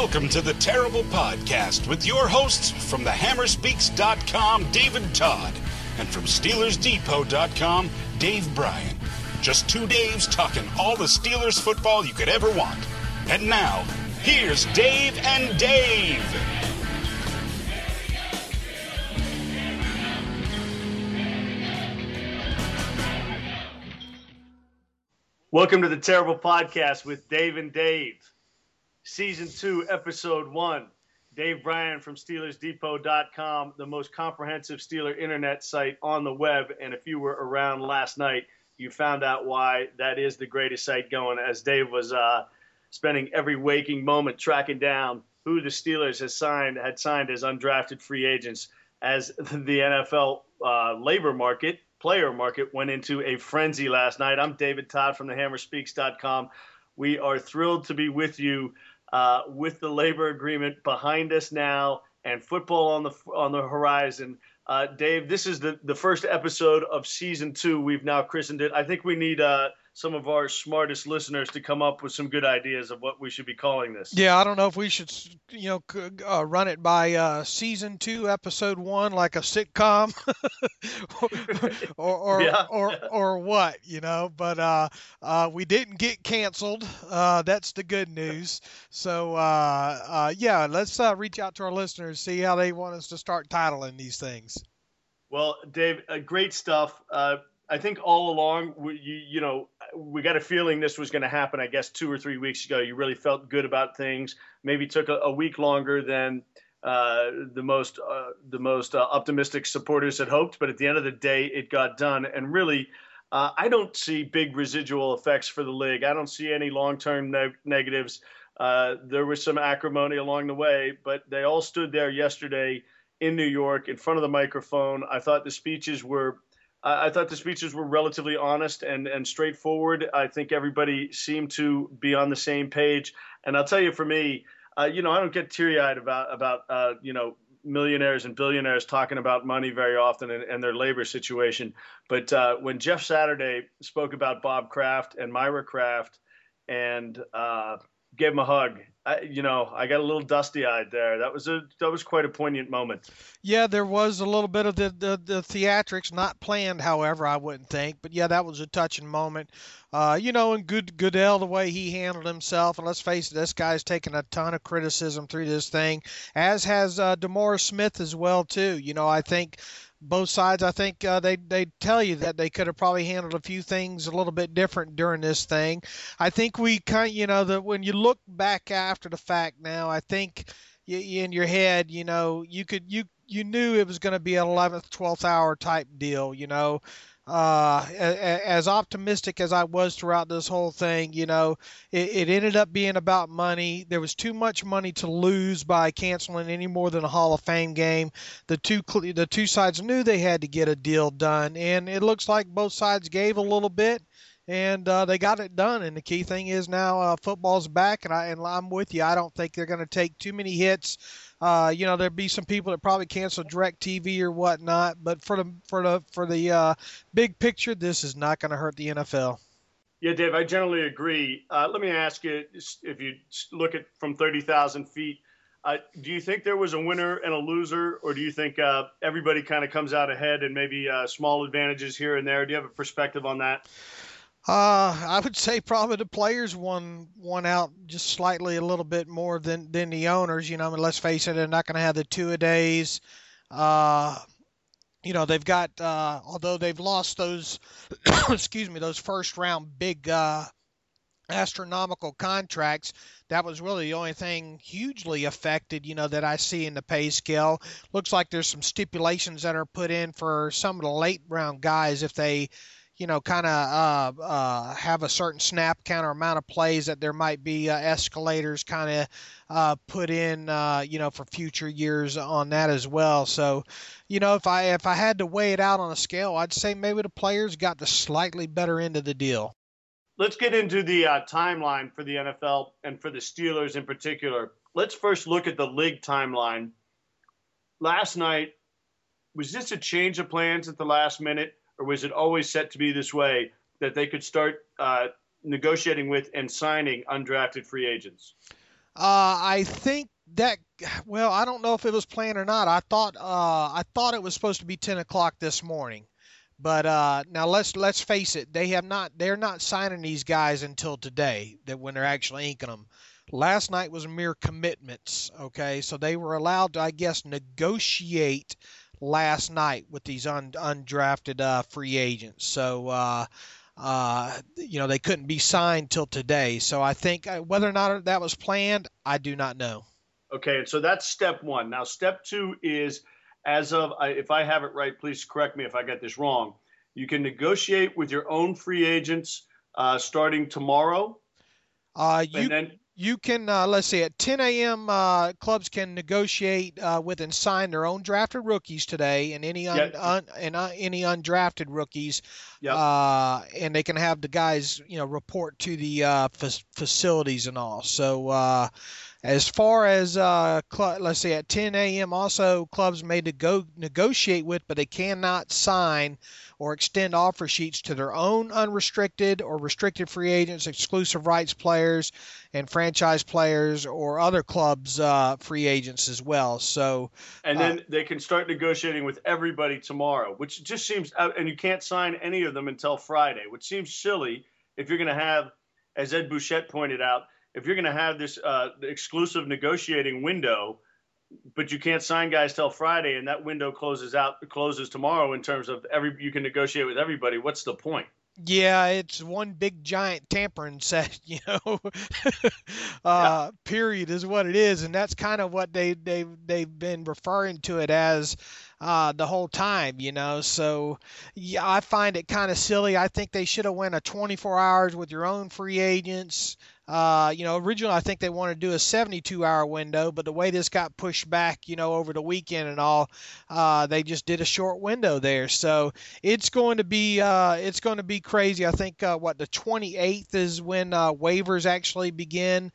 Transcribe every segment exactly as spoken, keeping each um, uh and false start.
Welcome to the Terrible Podcast with your hosts from the hammer speaks dot com, David Todd, and from Steelers Depot dot com, Dave Bryan. Just two Daves talking all the Steelers football you could ever want. And now, here's Dave and Dave. Welcome to the Terrible Podcast with Dave and Dave. Season two, Episode one. Dave Bryan from Steelers Depot dot com, the most comprehensive Steeler internet site on the web. And if you were around last night, you found out why that is the greatest site going, as Dave was uh, spending every waking moment tracking down who the Steelers has signed, had signed as undrafted free agents, as the N F L uh, labor market, player market, went into a frenzy last night. I'm David Todd from the hammer speaks dot com. We are thrilled to be with you uh, with the labor agreement behind us now and football on the on the horizon. Uh, Dave, this is the, the first episode of season two. We've now christened it. I think we need uh, some of our smartest listeners to come up with some good ideas of what we should be calling this. Yeah, I don't know if we should, you know, uh, run it by uh, season two, episode one, like a sitcom, or or, yeah. or or what, you know. But uh, uh, we didn't get canceled. Uh, that's the good news. So uh, uh, yeah, let's uh, reach out to our listeners, see how they want us to start titling these things. Well, Dave, uh, great stuff. Uh, I think all along, we, you, you know, we got a feeling this was going to happen, I guess, two or three weeks ago. You really felt good about things. Maybe took a, a week longer than uh, the most uh, the most uh, optimistic supporters had hoped. But at the end of the day, it got done. And really, uh, I don't see big residual effects for the league. I don't see any long-term ne- negatives. Uh, there was some acrimony along the way, but they all stood there yesterday in New York in front of the microphone. I thought the speeches were I thought the speeches were relatively honest and, and straightforward. I think everybody seemed to be on the same page. And I'll tell you, for me, uh, you know, I don't get teary-eyed about, about uh, you know, millionaires and billionaires talking about money very often and, and their labor situation. But uh, when Jeff Saturday spoke about Bob Kraft and Myra Kraft and uh, gave him a hug, I, you know, I got a little dusty-eyed there. That was a that was quite a poignant moment. Yeah, there was a little bit of the, the, the theatrics, not planned, however, I wouldn't think. But, yeah, that was a touching moment. Uh, you know, and good Goodell, the way he handled himself. And let's face it, this guy's taken a ton of criticism through this thing, as has uh, DeMaurice Smith as well, too. You know, I think both sides, I think uh, they they tell you that they could have probably handled a few things a little bit different during this thing. I think we kind of, you know, that when you look back after the fact now, I think you, in your head, you know, you could you you knew it was going to be an eleventh, twelfth hour type deal, you know. Uh, as optimistic as I was throughout this whole thing, you know, it, it ended up being about money. There was too much money to lose by canceling any more than a Hall of Fame game. The two the two sides knew they had to get a deal done, and it looks like both sides gave a little bit, and uh, they got it done. And the key thing is now uh, football's back, and I and I'm with you. I don't think they're going to take too many hits. Uh, you know, there'd be some people that probably cancel DirecTV or whatnot, but for the for the for the uh, big picture, this is not going to hurt the N F L. Yeah, Dave, I generally agree. Uh, let me ask you, if you look at from thirty thousand feet, uh, do you think there was a winner and a loser, or do you think uh, everybody kind of comes out ahead and maybe uh, small advantages here and there? Do you have a perspective on that? Uh, I would say probably the players won won out just slightly a little bit more than, than the owners. You know, I mean, let's face it, they're not going to have the two-a-days. Uh, you know, they've got, uh, although they've lost those, excuse me, those first-round big uh, astronomical contracts, that was really the only thing hugely affected, you know, that I see in the pay scale. Looks like there's some stipulations that are put in for some of the late-round guys if they – you know, kind of uh, uh, have a certain snap count or amount of plays that there might be uh, escalators kind of uh, put in, uh, you know, for future years on that as well. So, you know, if I if I had to weigh it out on a scale, I'd say maybe the players got the slightly better end of the deal. Let's get into the uh, timeline for the N F L and for the Steelers in particular. Let's first look at the league timeline. Last night, was this a change of plans at the last minute? Or was it always set to be this way, that they could start uh, negotiating with and signing undrafted free agents? Uh, I think that, well, I don't know if it was planned or not. I thought, uh, I thought it was supposed to be ten o'clock this morning. But uh, now let's let's face it, they have not they're not signing these guys until today, that when they're actually inking them. Last night was mere commitments, okay? So they were allowed to, I guess, negotiate last night with these un, undrafted uh, free agents. So uh, uh, you know, they couldn't be signed till today. So I think uh, whether or not that was planned, I do not know. Okay, and so that's step one. Now, step two is, as of, if I have it right, please correct me if I get this wrong. You can negotiate with your own free agents uh, starting tomorrow. Uh, you and then you can uh, let's see, at ten a.m. Uh, clubs can negotiate uh, with and sign their own drafted rookies today, and any un, Yep. un, and uh, any undrafted rookies, Yep. uh, and they can have the guys, you know, report to the uh, f- facilities and all. So. Uh, As far as, uh, cl- let's see, at ten a.m. also clubs may to go negotiate with, but they cannot sign or extend offer sheets to their own unrestricted or restricted free agents, exclusive rights players, and franchise players, or other clubs' uh, free agents as well. So, and uh, then they can start negotiating with everybody tomorrow, which just seems, and you can't sign any of them until Friday, which seems silly if you're going to have, as Ed Bouchette pointed out, if you're going to have this uh, exclusive negotiating window, but you can't sign guys till Friday, and that window closes out closes tomorrow in terms of every you can negotiate with everybody. What's the point? yeah, it's one big giant tampering set, you know. uh, Yeah. Period is what it is, and that's kind of what they they they've been referring to it as uh, the whole time, you know. So yeah, I find it kind of silly. I think they should have went a twenty-four hours with your own free agents. Uh, you know, originally I think they wanted to do a seventy-two hour window, but the way this got pushed back, you know, over the weekend and all, uh, they just did a short window there. So it's going to be uh, it's going to be crazy. I think uh, what the twenty-eighth is when uh, waivers actually begin.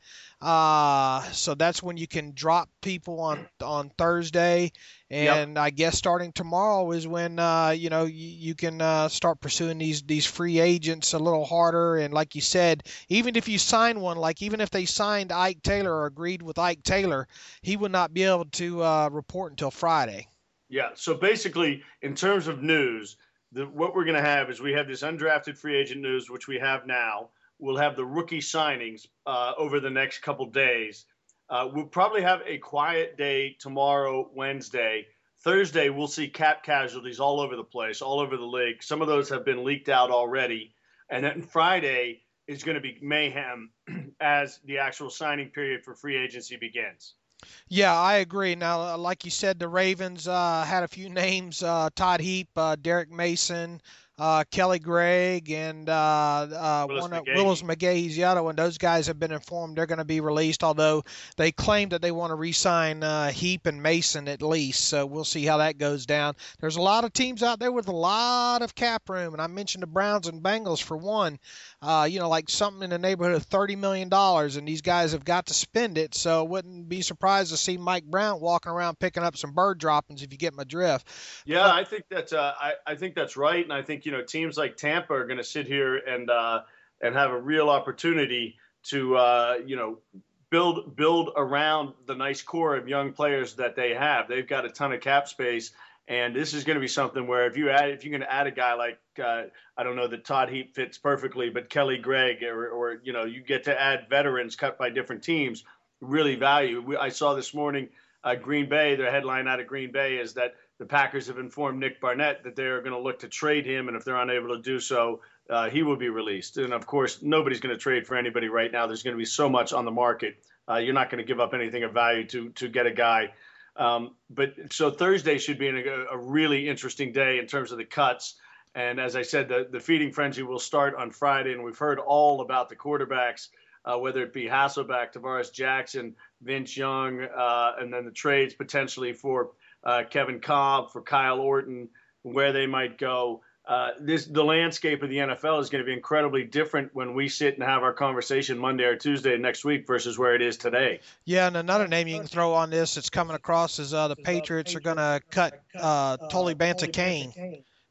Uh, so that's when you can drop people on on Thursday, and Yep. I guess starting tomorrow is when uh, you know you, you can uh, start pursuing these these free agents a little harder. And like you said, even if you sign one, like even if they signed Ike Taylor or agreed with Ike Taylor, he would not be able to uh, report until Friday. Yeah. So basically, in terms of news, the, what we're going to have is we have this undrafted free agent news, which we have now. We'll have the rookie signings uh, over the next couple days. Uh, we'll probably have a quiet day tomorrow, Wednesday. Thursday, we'll see cap casualties all over the place, all over the league. Some of those have been leaked out already. And then Friday is going to be mayhem as the actual signing period for free agency begins. Yeah, I agree. Now, uh, like you said, the Ravens uh, had a few names: uh, Todd Heap, uh, Derek Mason, uh, Kelly Gregg, and uh, uh, Willis one of McGahee. Willis McGahee's the other one. Those guys have been informed they're going to be released, although they claim that they want to re-sign uh, Heap and Mason at least. So we'll see how that goes down. There's a lot of teams out there with a lot of cap room, and I mentioned the Browns and Bengals for one. Uh, you know, like something in the neighborhood of thirty million dollars, and these guys have got to spend it. So I wouldn't be surprised to see Mike Brown walking around picking up some bird droppings, if you get my drift. Yeah, But, I think that's uh, I, I think that's right, and I think you know teams like Tampa are going to sit here and uh, and have a real opportunity to uh, you know build build around the nice core of young players that they have. They've got a ton of cap space, and this is going to be something where if you add if you're going to add a guy like uh, I don't know that Todd Heap fits perfectly, but Kelly Gregg, or, or you know you get to add veterans cut by different teams, really value. We, I saw this morning uh, Green Bay. Their headline out of Green Bay is that the Packers have informed Nick Barnett that they're going to look to trade him, and if they're unable to do so, uh, he will be released. And of course, nobody's going to trade for anybody right now. There's going to be so much on the market. Uh, you're not going to give up anything of value to to get a guy. Um, but so Thursday should be a, a really interesting day in terms of the cuts. And as I said, the, the feeding frenzy will start on Friday, and we've heard all about the quarterbacks, uh, whether it be Hasselbeck, Tavares Jackson, Vince Young, uh, and then the trades potentially for uh, Kevin Kolb, for Kyle Orton, where they might go. Uh, this the landscape of the N F L is going to be incredibly different when we sit and have our conversation Monday or Tuesday next week versus where it is today. Yeah, and another name you can throw on this that's coming across is uh, the Patriots are going to cut uh, Tolly Banta Kane.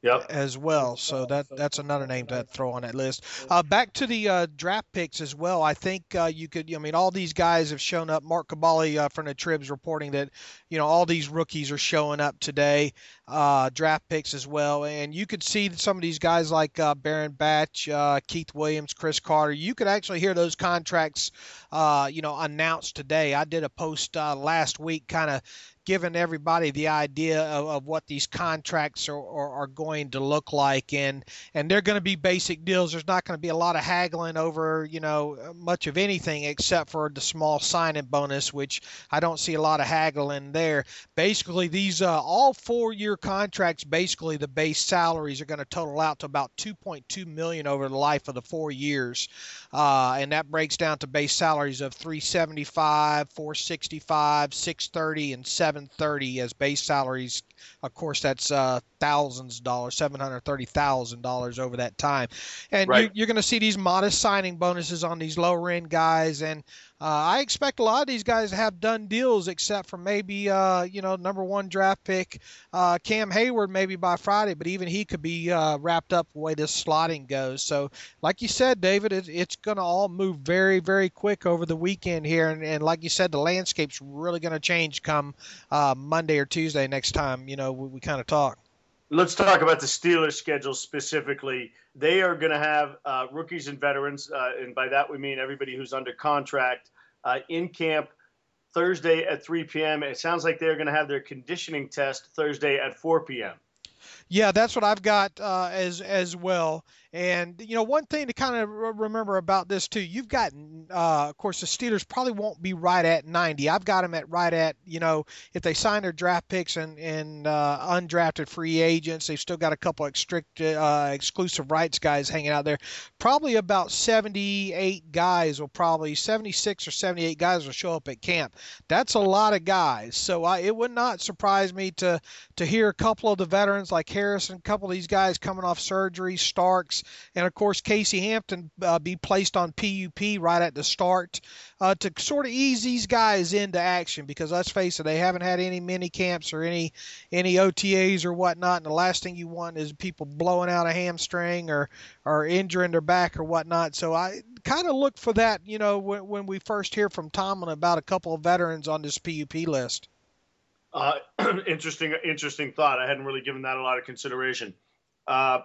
Yep. as well. So that that's another name to throw on that list. Uh, back to the uh, draft picks as well. I think uh, you could. I mean, all these guys have shown up. Mark Cabali uh, from the Trib's reporting that you know all these rookies are showing up today. Uh, draft picks as well, and you could see some of these guys like uh, Baron Batch, uh, Keith Williams, Chris Carter. You could actually hear those contracts, uh, you know, announced today. I did a post uh, last week, kind of giving everybody the idea of, of what these contracts are, are, are going to look like. And, and they're going to be basic deals. There's not going to be a lot of haggling over, you know, much of anything except for the small signing bonus, which I don't see a lot of haggling there. Basically, these uh, all four-year contracts, basically the base salaries are going to total out to about two point two million dollars over the life of the four years. Uh, and that breaks down to base salaries of three seventy-five, four sixty-five, six thirty, and seven thirty as base salaries. Of course, that's uh, thousands of dollars, seven hundred thirty thousand dollars over that time. And right. you're, you're going to see these modest signing bonuses on these lower end guys. And uh, I expect a lot of these guys to have done deals, except for maybe, uh, you know, number one draft pick, uh, Cam Hayward, maybe by Friday, but even he could be uh, wrapped up the way this slotting goes. So like you said, David, it, it's going to all move very, very quick over the weekend here. And, and like you said, the landscape's really going to change come uh, Monday or Tuesday next time, you know, we, we kind of talk. Let's talk about the Steelers' schedule specifically. They are going to have uh, rookies and veterans, uh, and by that we mean everybody who's under contract, uh, in camp Thursday at three p.m. It sounds like they're going to have their conditioning test Thursday at four p.m. Yeah, that's what I've got uh, as as well. And, you know, one thing to kind of remember about this, too, you've got, uh, of course, the Steelers probably won't be right at ninety. I've got them at right at, you know, if they sign their draft picks and, and uh, undrafted free agents, they've still got a couple of strict, uh, exclusive rights guys hanging out there. Probably about seventy-eight guys will probably, seventy-six or seventy-eight guys will show up at camp. That's a lot of guys. So I, it would not surprise me to, to hear a couple of the veterans like Harrison, a couple of these guys coming off surgery, Starks, and of course Casey Hampton uh, be placed on P U P right at the start uh, to sort of ease these guys into action, because let's face it, they haven't had any mini camps or any any O T As or whatnot, and the last thing you want is people blowing out a hamstring or or injuring their back or whatnot. So I kind of look for that, you know, when, when we first hear from Tomlin about a couple of veterans on this P U P list. Uh, interesting, interesting thought. I hadn't really given that a lot of consideration. Uh,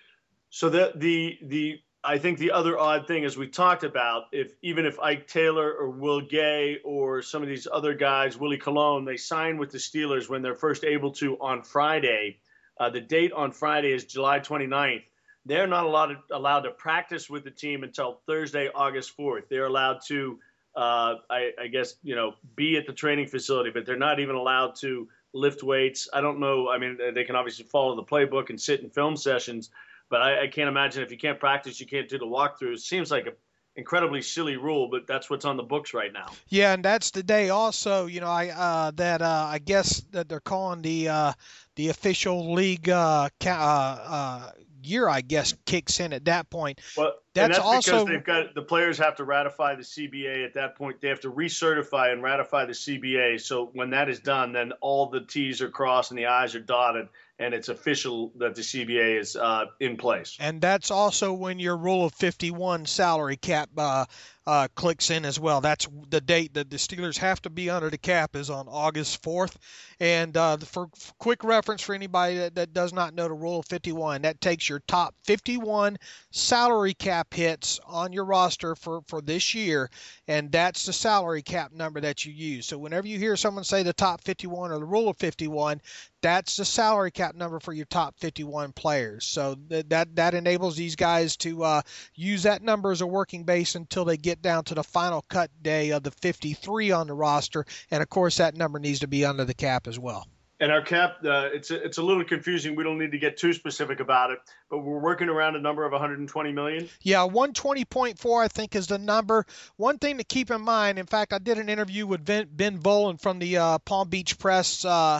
so the the the I think the other odd thing, as we talked about, if even if Ike Taylor or Will Gay or some of these other guys, Willie Colon, they sign with the Steelers when they're first able to on Friday. Uh, the date on Friday is July twenty-ninth. They're not allowed to, allowed to practice with the team until Thursday, August fourth. They're allowed to. Uh, I, I guess, you know, be at the training facility, but they're not even allowed to lift weights. I don't know. I mean, they can obviously follow the playbook and sit in film sessions, but I, I can't imagine if you can't practice, you can't do the walkthrough. It seems like an incredibly silly rule, but that's what's on the books right now. Yeah, and that's the day also, you know, I uh, that uh, I guess that they're calling the uh, the official league uh, ca- uh, uh, year, I guess, kicks in at that point. Well, that's, and that's also because they've got the players have to ratify the C B A at that point. They have to recertify and ratify the C B A. So when that is done, then all the T's are crossed and the I's are dotted, and it's official that the C B A is uh, in place. And that's also when your Rule of fifty-one salary cap uh, uh, clicks in as well. That's the date that the Steelers have to be under the cap is on August fourth. And uh, for, for quick reference for anybody that, that does not know the Rule of fifty-one, that takes your top fifty-one salary cap hits on your roster for, for this year, and that's the salary cap number that you use. So whenever you hear someone say the top fifty-one or the Rule of fifty-one, that's the salary cap number for your top fifty-one players. So th- that that enables these guys to uh, use that number as a working base until they get down to the final cut day of the fifty-three on the roster. And, of course, that number needs to be under the cap as well. And our cap, uh, it's a, it's a little confusing. We don't need to get too specific about it, but we're working around a number of one hundred twenty million. Yeah, one twenty point four, I think, is the number. One thing to keep in mind, in fact, I did an interview with Ben, Ben Volen from the uh, Palm Beach Press uh,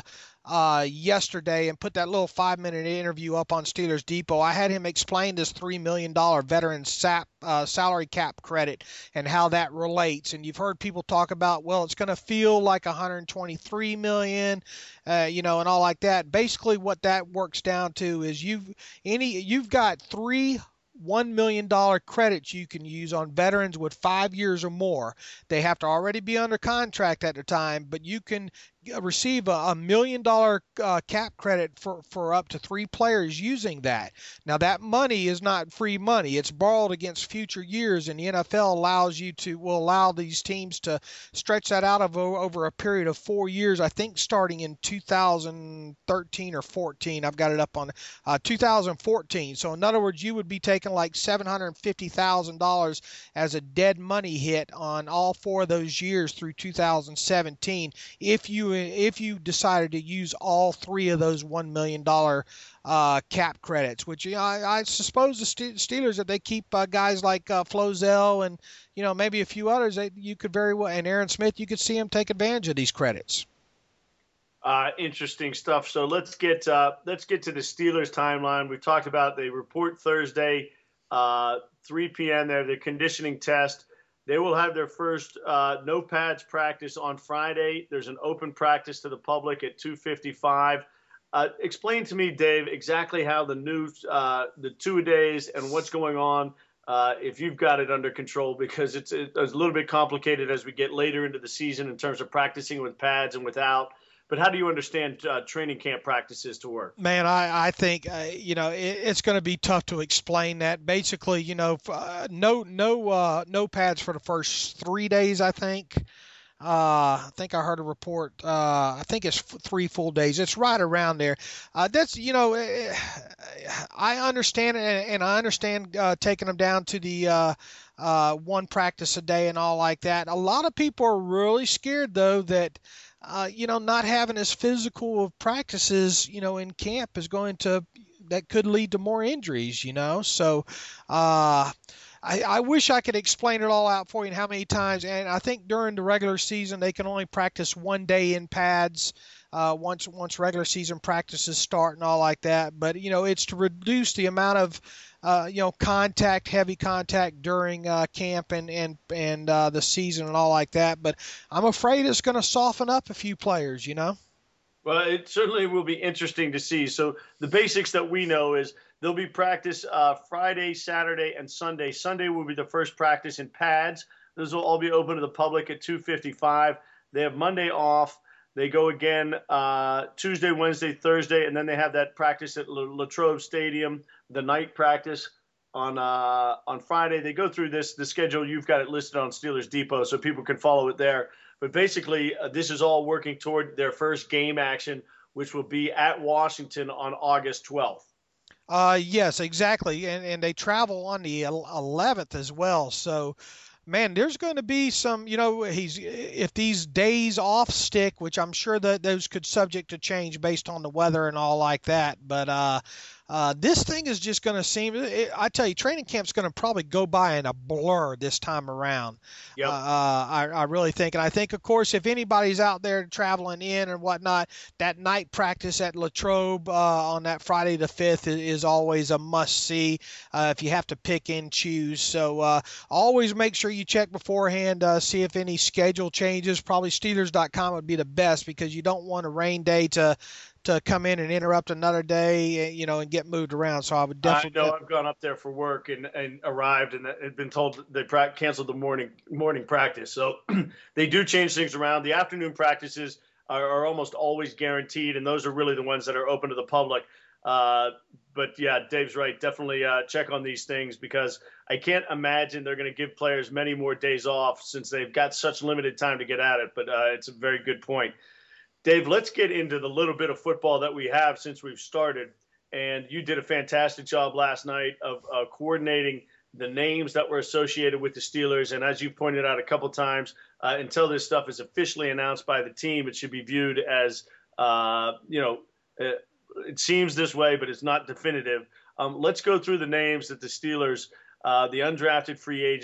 uh, yesterday and put that little five-minute interview up on Steelers Depot. I had him explain this three million dollars veteran sap, uh, salary cap credit and how that relates. And you've heard people talk about, well, it's going to feel like one hundred twenty-three million dollars, uh, you know, and all like that. Basically, what that works down to is you've any you've got three one million dollars credits you can use on veterans with five years or more. They have to already be under contract at the time, but you can receive a, a million dollar uh, cap credit for, for up to three players using that. Now, that money is not free money. It's borrowed against future years, and the N F L allows you to, will allow these teams to stretch that out of over a period of four years, I think starting in two thousand thirteen or fourteen. I've got it up on uh, two thousand fourteen. So, in other words, you would be taking like seven hundred fifty thousand dollars as a dead money hit on all four of those years through two thousand seventeen if you if you decided to use all three of those one million dollars uh, cap credits, which you know, I, I suppose the Steelers, if they keep uh, guys like uh, Flozell and you know maybe a few others, they, you could very well, and Aaron Smith, you could see him take advantage of these credits. Uh, interesting stuff. So let's get uh, let's get to the Steelers timeline. We talked about they report Thursday, uh, three p.m. there, the conditioning test. They will have their first uh, no pads practice on Friday. There's an open practice to the public at two fifty-five. Uh, explain to me, Dave, exactly how the new uh, the two days and what's going on. Uh, if you've got it under control, because it's, it's a little bit complicated as we get later into the season in terms of practicing with pads and without. But how do you understand uh, training camp practices to work? Man, I, I think, uh, you know, it, it's going to be tough to explain that. Basically, you know, uh, no no uh, no pads for the first three days, I think. Uh, I think I heard a report. Uh, I think it's f- three full days. It's right around there. Uh, that's, you know, I understand it, and I understand uh, taking them down to the uh, uh, one practice a day and all like that. A lot of people are really scared, though, that Uh, you know, not having as physical of practices, you know, in camp is going to, that could lead to more injuries, you know. So uh, I, I wish I could explain it all out for you and how many times. And I think during the regular season, they can only practice one day in pads uh, once once regular season practices start and all like that. But, you know, it's to reduce the amount of Uh, you know, contact, heavy contact during uh, camp and and and uh, the season and all like that. But I'm afraid it's going to soften up a few players, you know. Well, it certainly will be interesting to see. So the basics that we know is there'll be practice uh, Friday, Saturday, and Sunday. Sunday will be the first practice in pads. Those will all be open to the public at two fifty-five. They have Monday off. They go again uh, Tuesday, Wednesday, Thursday, and then they have that practice at Latrobe Stadium, the night practice on uh, on Friday. They go through this, the schedule. You've got it listed on Steelers Depot, so people can follow it there. But basically, uh, this is all working toward their first game action, which will be at Washington on August twelfth. Uh, yes, exactly, and and they travel on the eleventh as well, so. Man, there's going to be some, you know, he's if these days off stick, which I'm sure that those could subject to change based on the weather and all like that. But uh, uh, this thing is just going to seem, it, I tell you, training camp's going to probably go by in a blur this time around. Yep. Uh, I, I really think. And I think, of course, if anybody's out there traveling in and whatnot, that night practice at Latrobe uh, on that Friday the fifth is, is always a must-see uh, if you have to pick and choose. So uh, always make sure you check beforehand, uh, see if any schedule changes. Probably Steelers dot com would be the best because you don't want a rain day to to come in and interrupt another day, you know, and get moved around. So I would definitely. I know I've gone up there for work and, and arrived and had been told they pra- canceled the morning morning practice. So they do change things around. The afternoon practices are, are almost always guaranteed, and those are really the ones that are open to the public. Uh, but yeah, Dave's right. Definitely uh, check on these things because I can't imagine they're going to give players many more days off since they've got such limited time to get at it. But uh, it's a very good point. Dave, let's get into the little bit of football that we have since we've started. And you did a fantastic job last night of uh, coordinating the names that were associated with the Steelers. And as you pointed out a couple times, uh, until this stuff is officially announced by the team, it should be viewed as, uh, you know, uh, it seems this way, but it's not definitive. Um, let's go through the names that the Steelers, uh, the undrafted free agents,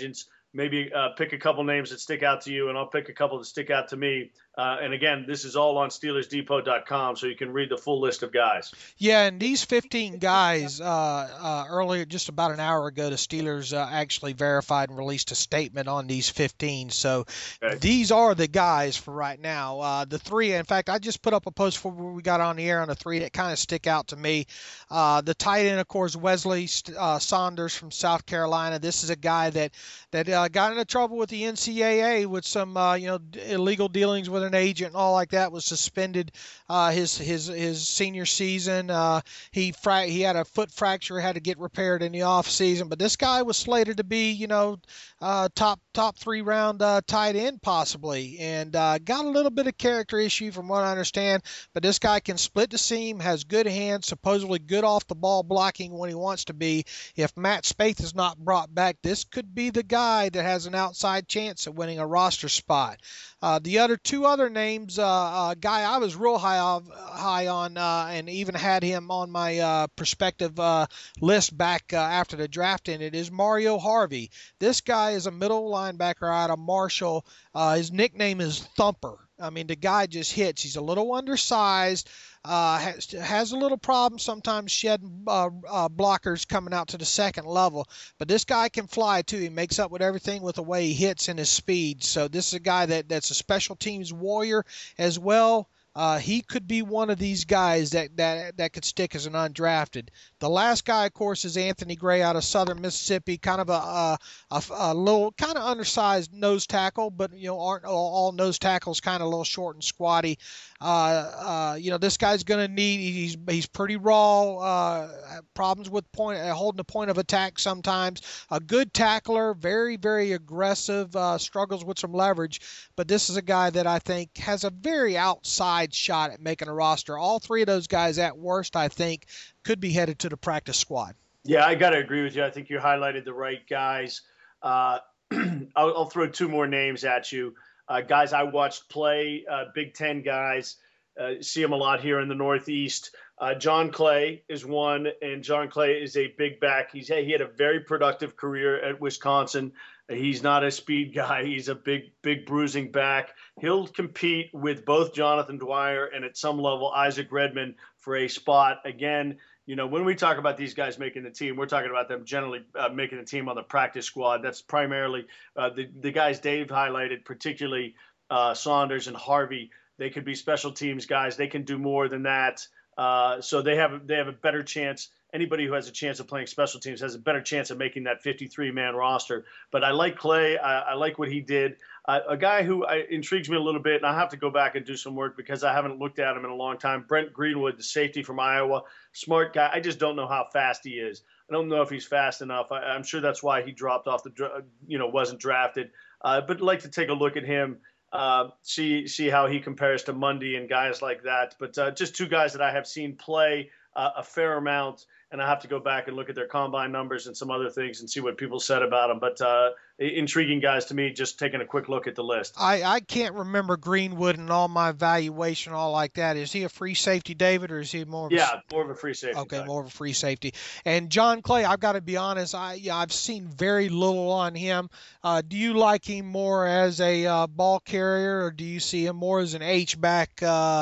maybe uh, pick a couple names that stick out to you, and I'll pick a couple that stick out to me. Uh, and again, this is all on Steelers Depot dot com, so you can read the full list of guys. Yeah, and these fifteen guys, uh, uh, earlier, just about an hour ago, the Steelers uh, actually verified and released a statement on these fifteen. So okay. These are the guys for right now. Uh, the three, in fact, I just put up a post before we got on the air on the three that kind of stick out to me. Uh, the tight end, of course, Wesley uh, Saunders from South Carolina. This is a guy that that uh, got into trouble with the N C double A with some, uh, you know, illegal dealings with an agent and all like that. Was suspended uh, his his his senior season. Uh, he fra- he had a foot fracture, had to get repaired in the off season. But this guy was slated to be, you know, uh, top top three round uh, tight end possibly, and uh, got a little bit of character issue from what I understand. But this guy can split the seam, has good hands, supposedly good off the ball blocking when he wants to be. If Matt Spaeth is not brought back, this could be the guy that has an outside chance of winning a roster spot. Uh, the other two other names, uh, uh, guy I was real high of, high on, uh, and even had him on my uh, prospective uh, list back uh, after the draft ended, is Mario Harvey. This guy is a middle linebacker out of Marshall. Uh, his nickname is Thumper. I mean, the guy just hits. He's a little undersized. Uh, has, has a little problem sometimes shedding uh, uh, blockers coming out to the second level. But this guy can fly, too. He makes up with everything with the way he hits and his speed. So this is a guy that, that's a special teams warrior as well. Uh, he could be one of these guys that, that that could stick as an undrafted. The last guy, of course, is Anthony Gray out of Southern Mississippi, kind of a a, a, a little kind of undersized nose tackle, but you know aren't all, all nose tackles kind of a little short and squatty. Uh, uh, you know this guy's going to need. He's he's pretty raw. Uh, problems with point uh, holding the point of attack sometimes. A good tackler, very very aggressive. Uh, struggles with some leverage, but this is a guy that I think has a very outside shot at making a roster. All three of those guys at worst, I think, could be headed to the practice squad. Yeah, I got to agree with you. I think you highlighted the right guys. Uh, I'll, I'll throw two more names at you. Uh, guys I watched play, uh, Big Ten guys, uh, see them a lot here in the Northeast. Uh, John Clay is one, and John Clay is a big back. He's he had a very productive career at Wisconsin. He's not a speed guy. He's a big, big bruising back. He'll compete with both Jonathan Dwyer and at some level Isaac Redman for a spot. Again, you know, when we talk about these guys making the team, we're talking about them generally uh, making the team on the practice squad. That's primarily uh, the, the guys Dave highlighted, particularly uh, Saunders and Harvey. They could be special teams guys. They can do more than that. Uh, so they have they have a better chance. Anybody who has a chance of playing special teams has a better chance of making that fifty-three man roster. But I like Clay. I, I like what he did. Uh, a guy who I, intrigues me a little bit, and I have to go back and do some work because I haven't looked at him in a long time. Brent Greenwood, the safety from Iowa, smart guy. I just don't know how fast he is. I don't know if he's fast enough. I, I'm sure that's why he dropped off the, you know, wasn't drafted. Uh, but I'd like to take a look at him. Uh, see see how he compares to Mundy and guys like that. But uh, just two guys that I have seen play uh, a fair amount, and I have to go back and look at their combine numbers and some other things and see what people said about them. But uh, intriguing guys to me, just taking a quick look at the list. I, I can't remember Greenwood and all my evaluation, all like that. Is he a free safety, David, or is he more of a... Yeah, more of a free safety. Okay, guy. more of a free safety. And John Clay, I've got to be honest, I, yeah, I've seen very little on him. Uh, do you like him more as a uh, ball carrier, or do you see him more as an H-back uh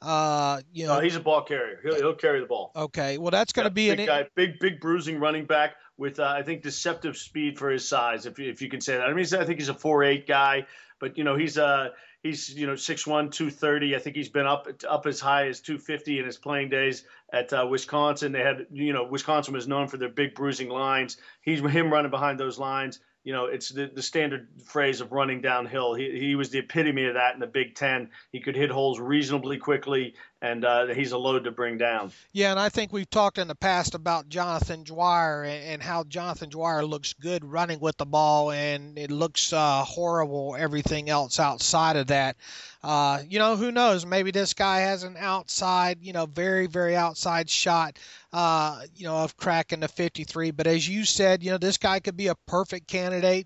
Uh, you know, no, he's a ball carrier. He'll, he'll carry the ball. Okay, well, that's going to yeah, be big an guy, big, big bruising running back with, uh, I think, deceptive speed for his size, if if you can say that. I mean, I think he's a four eight guy, but you know, he's uh he's you know six one, two thirty. I think he's been up up as high as two fifty in his playing days at uh, Wisconsin. They had, you know, Wisconsin was known for their big bruising lines. He's him running behind those lines. You know, it's the, the standard phrase of running downhill. He he was the epitome of that in the Big Ten. He could hit holes reasonably quickly, and uh, he's a load to bring down. Yeah, and I think we've talked in the past about Jonathan Dwyer and, and how Jonathan Dwyer looks good running with the ball, and it looks uh, horrible everything else outside of that. Uh, you know, who knows? Maybe this guy has an outside, you know, very, very outside shot, uh, you know, of cracking the fifty-three. But as you said, you know, this guy could be a perfect candidate.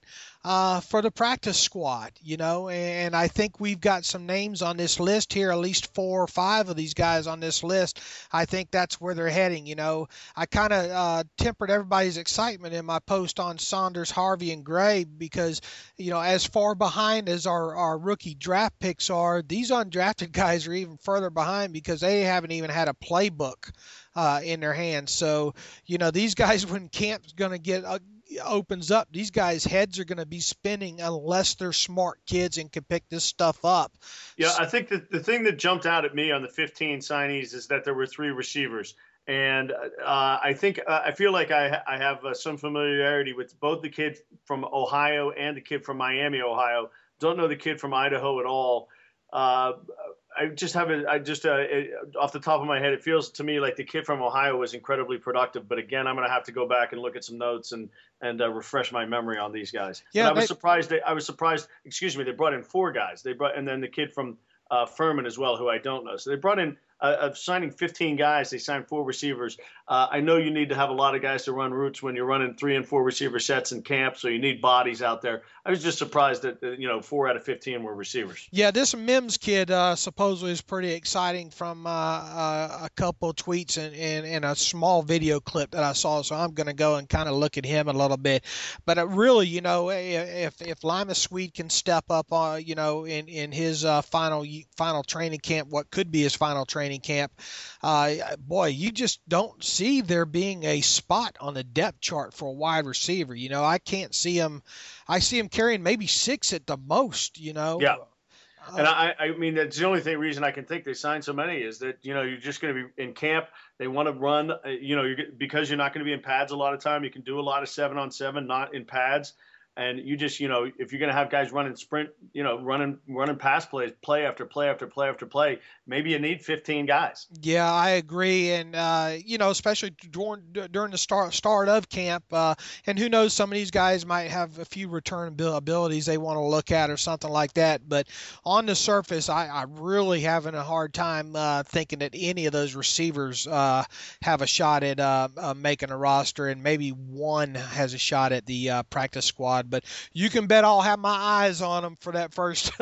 uh, for the practice squad, you know, and I think we've got some names on this list here, at least four or five of these guys on this list. I think that's where they're heading. You know, I kind of uh, tempered everybody's excitement in my post on Saunders, Harvey, and Gray because, you know, as far behind as our, our rookie draft picks are, these undrafted guys are even further behind because they haven't even had a playbook uh, in their hands. So, you know, these guys, when camp's going to get uh, opens up, these guys' heads are going to be spinning unless they're smart kids and can pick this stuff up. Yeah, I think that the thing that jumped out at me on the fifteen signees is that there were three receivers. And uh, I think uh, I feel like I, I have uh, some familiarity with both the kid from Ohio and the kid from Miami, Ohio. Don't know the kid from Idaho at all. Uh, I just have a, I just, uh, it, off the top of my head, it feels to me like the kid from Ohio was incredibly productive. But again, I'm going to have to go back and look at some notes and, and uh, refresh my memory on these guys. Yeah, but I was they, surprised. They, I was surprised, excuse me, they brought in four guys. They brought, and then the kid from uh, Furman as well, who I don't know. So they brought in, uh, of signing fifteen guys, they signed four receivers. Uh, I know you need to have a lot of guys to run routes when you're running three and four receiver sets in camp, so you need bodies out there. I was just surprised that, uh, you know, four out of fifteen were receivers. Yeah, this Mims kid uh, supposedly is pretty exciting from uh, uh, a couple of tweets and, and, and a small video clip that I saw, so I'm going to go and kind of look at him a little bit. But it really, you know, if if Lima Swede can step up, uh, you know, in, in his uh, final final training camp, what could be his final training camp, uh, boy, you just don't see there being a spot on the depth chart for a wide receiver. You know, I can't see him. I see him carrying maybe six at the most, you know. Yeah. And I, I mean, that's the only thing reason I can think they signed so many is that, you know, you're just going to be in camp. They want to run, you know, you're, because you're not going to be in pads a lot of time. You can do a lot of seven on seven, not in pads. And you just, you know, if you're going to have guys running sprint, you know, running running pass plays, play after play after play after play, maybe you need fifteen guys. Yeah, I agree. And, uh, you know, especially during, during the start, start of camp. Uh, and who knows, some of these guys might have a few return abilities they want to look at or something like that. But on the surface, I, I'm really having a hard time uh, thinking that any of those receivers uh, have a shot at uh, uh, making a roster. And maybe one has a shot at the uh, practice squad. But you can bet I'll have my eyes on them for that first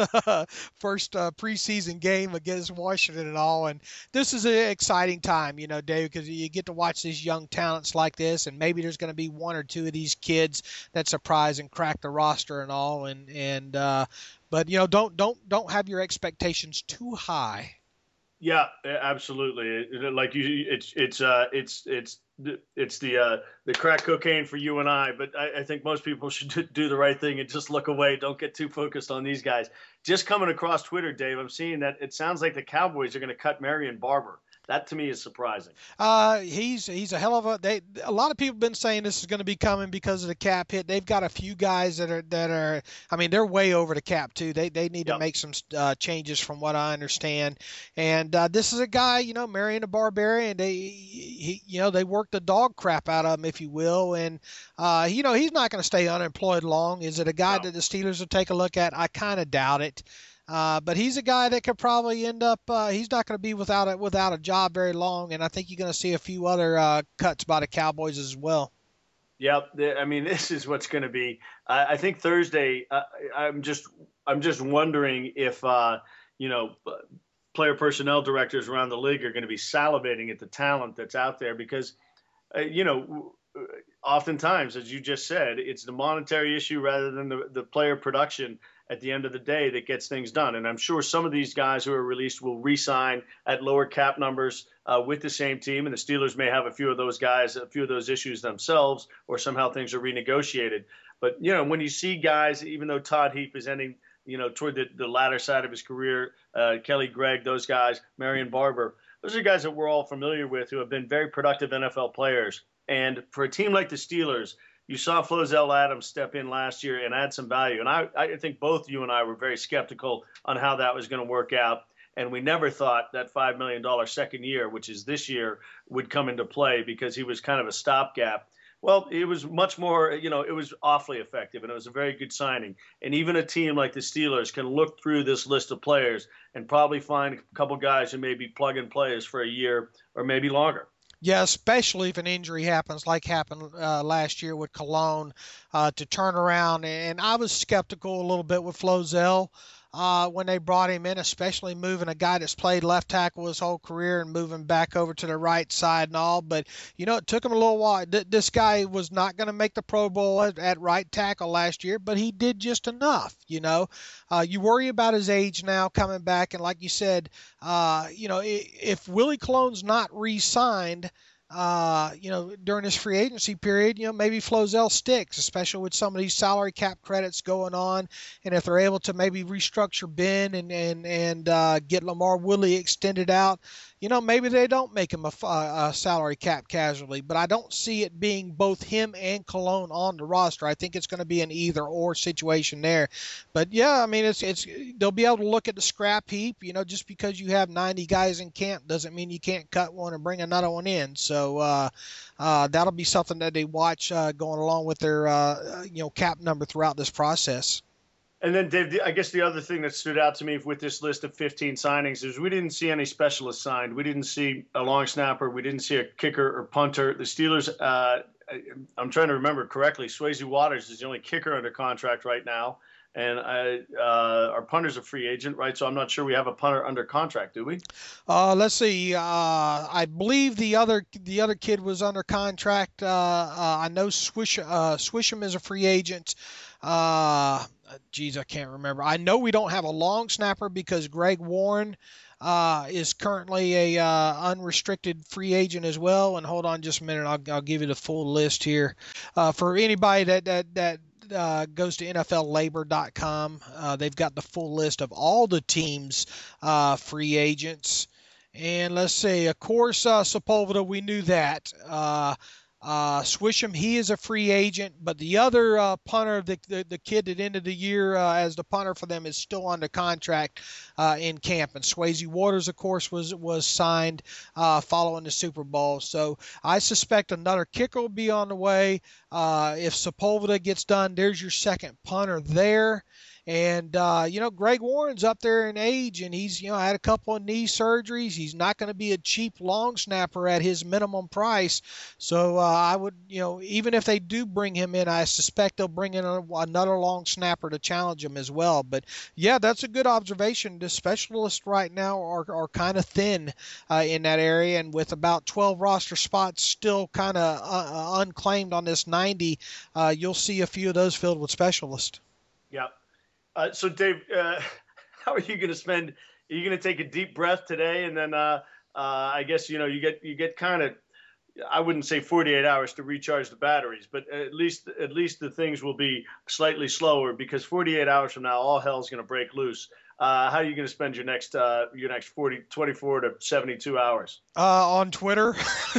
first uh, preseason game against Washington and all. And this is an exciting time, you know, Dave, because you get to watch these young talents like this, and maybe there's going to be one or two of these kids that surprise and crack the roster and all. And and uh, but you know, don't don't don't have your expectations too high. Yeah, absolutely. Like you, it's it's uh, it's it's it's the uh, the crack cocaine for you and I. But I, I think most people should do the right thing and just look away. Don't get too focused on these guys. Just coming across Twitter, Dave, I'm seeing that it sounds like the Cowboys are going to cut Marion Barber. That to me is surprising. Uh, he's he's a hell of a. They a lot of people have been saying this is going to be coming because of the cap hit. They've got a few guys that are that are. I mean, they're way over the cap too. They they need yep. to make some uh, changes from what I understand. And uh, this is a guy, you know, Marion the Barbarian. They he you know they worked the dog crap out of him, if you will. And uh, you know he's not going to stay unemployed long. Is it a guy no. that the Steelers will take a look at? I kind of doubt it. Uh, but he's a guy that could probably end up. Uh, he's not going to be without a, without a job very long, and I think you're going to see a few other uh, cuts by the Cowboys as well. Yep, I mean this is what's going to be. I, I think Thursday. Uh, I'm just I'm just wondering if uh, you know player personnel directors around the league are going to be salivating at the talent that's out there because uh, you know. Oftentimes, as you just said, it's the monetary issue rather than the, the player production at the end of the day that gets things done. And I'm sure some of these guys who are released will re-sign at lower cap numbers uh, with the same team. And the Steelers may have a few of those guys, a few of those issues themselves, or somehow things are renegotiated. But, you know, when you see guys, even though Todd Heap is ending, you know, toward the, the latter side of his career, uh, Kelly Gregg, those guys, Marion Barber, those are guys that we're all familiar with who have been very productive N F L players. And for a team like the Steelers, you saw Flozell Adams step in last year and add some value. And I, I think both you and I were very skeptical on how that was going to work out. And we never thought that five million dollars second year, which is this year, would come into play because he was kind of a stopgap. Well, it was much more, you know, it was awfully effective, and it was a very good signing. And even a team like the Steelers can look through this list of players and probably find a couple guys who may be plug-and-plays for a year or maybe longer. Yeah, especially if an injury happens, like happened uh, last year with Cologne, uh, to turn around. And I was skeptical a little bit with Flozell uh, when they brought him in, especially moving a guy that's played left tackle his whole career and moving back over to the right side and all. But, you know, it took him a little while. Th- this guy was not going to make the Pro Bowl at, at right tackle last year, but he did just enough, you know. Uh, you worry about his age now coming back. And like you said, uh, you know, if Willie Cologne's not re-signed, uh, you know, during this free agency period, you know, maybe Flozell sticks, especially with some of these salary cap credits going on. And if they're able to maybe restructure Ben and, and, and uh, get Lamar Woodley extended out, you know, maybe they don't make him a, a salary cap casualty, but I don't see it being both him and Cologne on the roster. I think it's going to be an either or situation there. But yeah, I mean, it's, it's, they'll be able to look at the scrap heap, you know, just because you have ninety guys in camp doesn't mean you can't cut one and bring another one in. So, uh, uh, that'll be something that they watch, uh, going along with their, uh, you know, cap number throughout this process. And then, Dave, I guess the other thing that stood out to me with this list of fifteen signings is we didn't see any specialists signed. We didn't see a long snapper. We didn't see a kicker or punter. The Steelers, uh, I'm trying to remember correctly, Swayze Waters is the only kicker under contract right now. And I, uh, our punter's a free agent, right? So I'm not sure we have a punter under contract, do we? Uh, let's see. Uh, I believe the other the other kid was under contract. Uh, uh, I know Swish uh, Swisham is a free agent. Uh, geez, I can't remember. I know we don't have a long snapper because Greg Warren uh, is currently a uh, unrestricted free agent as well. And hold on just a minute. I'll, I'll give you the full list here. Uh, for anybody that that that Uh, goes to N F L labor dot com. Uh, they've got the full list of all the teams' uh, free agents. And let's see, of course, uh, Sepulveda, we knew that. Uh, uh, Swisham, he is a free agent, but the other uh, punter, the, the the kid that ended the year uh, as the punter for them, is still under contract uh, in camp. And Swayze Waters, of course, was was signed uh, following the Super Bowl. So I suspect another kicker will be on the way. Uh, if Sepulveda gets done, there's your second punter there. And, uh, you know, Greg Warren's up there in age, and he's, you know, had a couple of knee surgeries. He's not going to be a cheap long snapper at his minimum price. So uh, I would, you know, even if they do bring him in, I suspect they'll bring in a, another long snapper to challenge him as well. But, yeah, that's a good observation. The specialists right now are, are kind of thin uh, in that area, and with about twelve roster spots still kind of uh, unclaimed on this ninety, uh, you'll see a few of those filled with specialists. Yeah. Uh, so, Dave, uh, how are you going to spend? Are you going to take a deep breath today, and then uh, uh, I guess you know you get you get kind of, I wouldn't say forty-eight hours to recharge the batteries, but at least at least the things will be slightly slower because forty-eight hours from now, all hell's going to break loose. Uh, how are you going to spend your next uh, your next forty, twenty-four to seventy-two hours? Uh, on Twitter.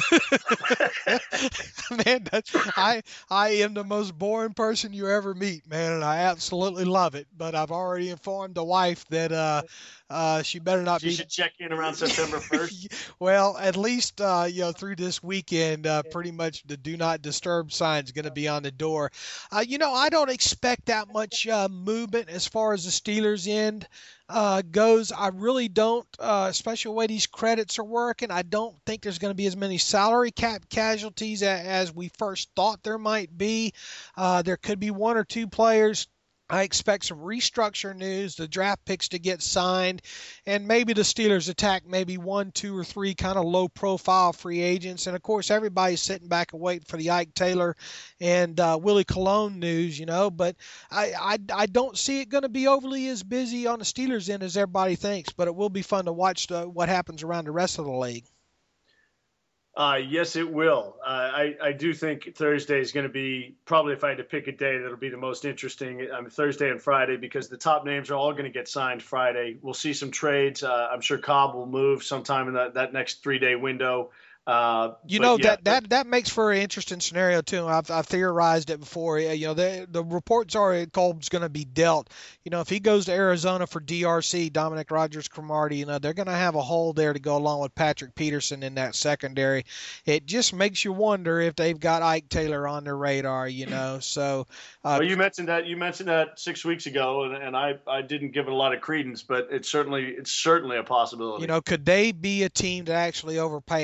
Man, that's, I I am the most boring person you ever meet, man, and I absolutely love it. But I've already informed the wife that uh, uh, she better not she be. She should check in around September first. Well, at least uh, you know through this weekend, uh, pretty much the do not disturb sign is going to be on the door. Uh, you know, I don't expect that much uh, movement as far as the Steelers end uh, goes. I really don't, uh, especially the way these credits are working. I don't think there's going to be as many salary cap casualties as, as we first thought there might be. Uh, there could be one or two players. I expect some restructure news, the draft picks to get signed, and maybe the Steelers attack maybe one, two, or three kind of low-profile free agents. And, of course, everybody's sitting back and waiting for the Ike Taylor and uh, Willie Cologne news, you know. But I, I, I don't see it going to be overly as busy on the Steelers end as everybody thinks, but it will be fun to watch the, what happens around the rest of the league. Uh, yes, it will. Uh, I, I do think Thursday is going to be probably, if I had to pick a day, that'll be the most interesting. I mean, Thursday and Friday, because the top names are all going to get signed Friday. We'll see some trades. Uh, I'm sure Cobb will move sometime in that, that next three-day window. Uh, you know, yeah, that, that, that makes for an interesting scenario, too. I've, I've theorized it before. You know, the, the reports are Kolb's going to be dealt. You know, if he goes to Arizona for D R C, Dominic Rodgers-Cromartie, you know, they're going to have a hole there to go along with Patrick Peterson in that secondary. It just makes you wonder if they've got Ike Taylor on their radar, you know. So, uh, well, you mentioned that you mentioned that six weeks ago, and, and I, I didn't give it a lot of credence, but it's certainly it's certainly a possibility. You know, could they be a team to actually overpay him? Uh,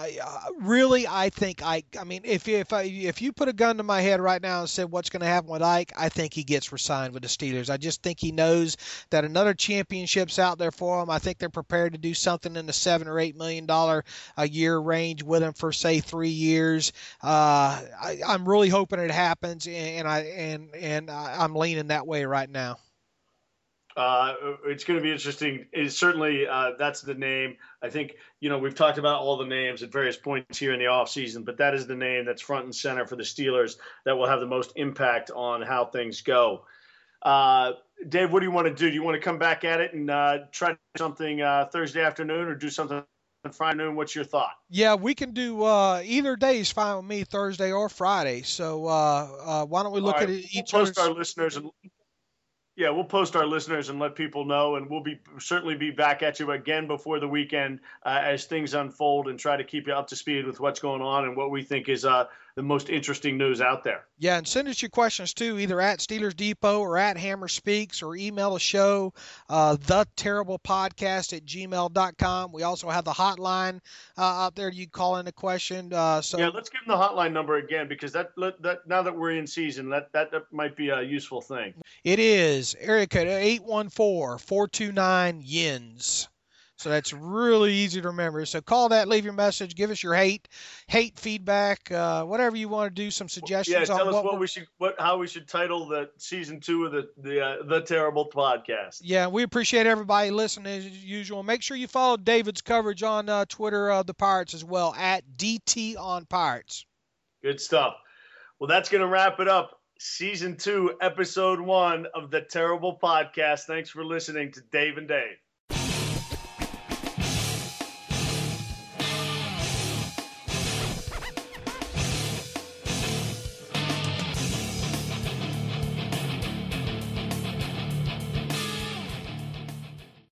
uh, really, I think Ike. I mean, if if I, if you put a gun to my head right now and said what's going to happen with Ike, I think he gets re-signed with the Steelers. I just think he knows that another championship's out there for him. I think they're prepared to do something in the seven or eight million dollar a year range with him for say three years. Uh, I, I'm really hoping it happens, and I and and I'm leaning that way right now. Uh, it's going to be interesting. It's certainly, uh, that's the name. I think, you know, we've talked about all the names at various points here in the offseason, but that is the name that's front and center for the Steelers that will have the most impact on how things go. Uh, Dave, what do you want to do? Do you want to come back at it and uh, try to do something uh, Thursday afternoon or do something on Friday noon? What's your thought? Yeah, we can do uh, either day is fine with me, Thursday or Friday. So uh, uh, why don't we look right. at it each we'll post other's... our listeners and Yeah, we'll post our listeners and let people know, and we'll be certainly be back at you again before the weekend uh, as things unfold and try to keep you up to speed with what's going on and what we think is uh, the most interesting news out there. Yeah, and send us your questions too, either at Steelers Depot or at Hammer Speaks, or email the show, uh, the terrible podcast at gmail dot com. We also have the hotline uh, out there. You can call in a question. Uh, so yeah, let's give them the hotline number again, because that that now that we're in season, that that, that might be a useful thing. It is area code eight one four, four two nine, Y I N S. So that's really easy to remember. So call that, leave your message, give us your hate, hate feedback, uh, whatever you want to do. Some suggestions. Yeah, tell on us what, what we should, what, how we should title the season two of the the uh, the Terrible Podcast. Yeah, we appreciate everybody listening as usual. Make sure you follow David's coverage on uh, Twitter of the Pirates as well, at D T on Pirates. Good stuff. Well, that's going to wrap it up. Season two, episode one of the Terrible Podcast. Thanks for listening to Dave and Dave.